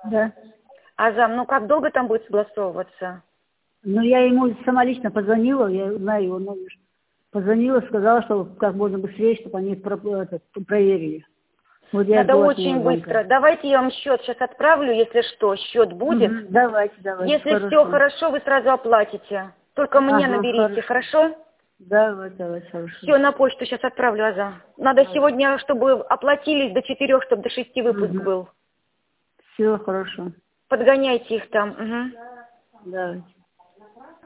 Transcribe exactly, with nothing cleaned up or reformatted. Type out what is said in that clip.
Да. Азам, ну как долго там будет согласовываться? Ну, я ему сама лично позвонила, я знаю его номер. Позвонила, сказала, что как можно быстрее, чтобы они про это, проверили. Вот я Надо жду от очень него быстро. звонка. Давайте я вам счет сейчас отправлю, если что, счет будет. Угу, давайте, давайте, Если все хорошо. хорошо, вы сразу оплатите. Только мне Ага, наберите, хорошо. хорошо? Давайте, давайте, хорошо. Все, на почту сейчас отправлю, Азам. Надо Давайте. сегодня, чтобы оплатились до четырех, чтобы до шести выпуск Угу. был. Все хорошо. Подгоняйте их там. Угу. Давайте.